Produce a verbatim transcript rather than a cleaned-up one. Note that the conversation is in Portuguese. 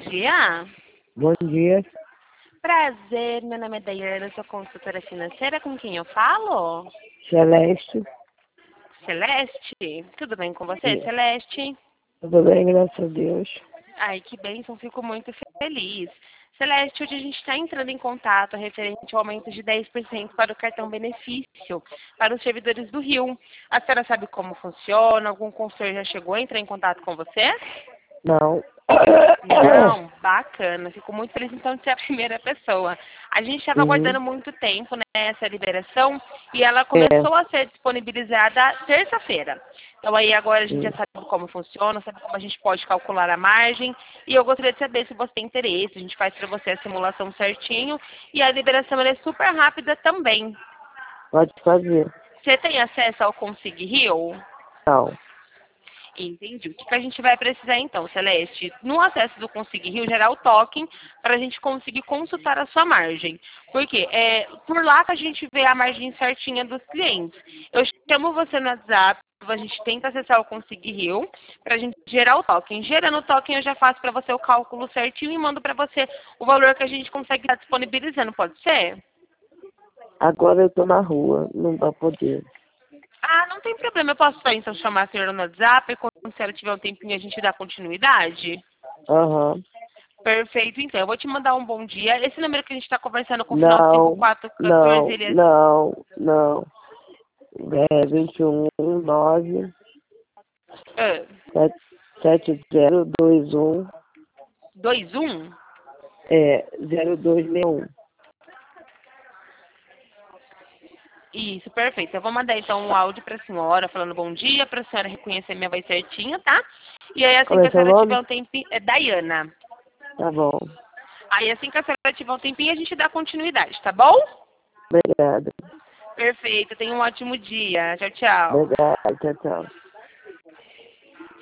dia. Bom dia. Prazer, meu nome é Daiana, sou consultora financeira. Com quem eu falo? Celeste. Celeste? Tudo bem com você, Sim. Celeste? Tudo bem, graças a Deus. Ai, que bênção, fico muito feliz. Celeste, hoje a gente está entrando em contato referente ao aumento de dez por cento para o cartão benefício para os servidores do Rio. A senhora sabe como funciona? Algum consultor já chegou a entrar em contato com você? Não. Não, bacana. Fico muito feliz então de ser a primeira pessoa. A gente estava Uhum. aguardando muito tempo, né, essa liberação e ela É. começou a ser disponibilizada terça-feira. Então aí agora a gente já Sim. sabe como funciona, sabe como a gente pode calcular a margem e eu gostaria de saber se você tem interesse. A gente faz para você a simulação certinho e a liberação ela é super rápida também. Pode fazer. Você tem acesso ao Consig Rio? Não. Entendi. O que, que a gente vai precisar então, Celeste? No acesso do Consig Rio, gerar o token para a gente conseguir consultar a sua margem. Por quê? É por lá que a gente vê a margem certinha dos clientes. Eu chamo você no WhatsApp, a gente tenta acessar o Consig Rio para a gente gerar o token. Gerando o token, eu já faço para você o cálculo certinho e mando para você o valor que a gente consegue estar disponibilizando. Pode ser? Agora eu tô na rua, não vai poder. Ah, não tem problema. Eu posso só então chamar a senhora no WhatsApp e quando a senhora tiver um tempinho a gente dá continuidade? Aham. Perfeito, então. Eu vou te mandar um bom dia. Esse número que a gente está conversando com o final cinco Não, quatro um quatro, não, ele é não, não. É vinte e um, nove, ah, sete zero dois um, dois um? é zero dois seis um. Isso, perfeito. Eu vou mandar então um áudio para a senhora falando bom dia, para a senhora reconhecer minha voz certinha, tá? E aí assim Como que é a seu senhora tiver nome? um tempinho... É Daiana. Tá bom. Aí assim que a senhora tiver um tempinho a gente dá continuidade, tá bom? Obrigada. Perfeito. Tenha um ótimo dia. Tchau, tchau. Obrigada. Tchau, tchau.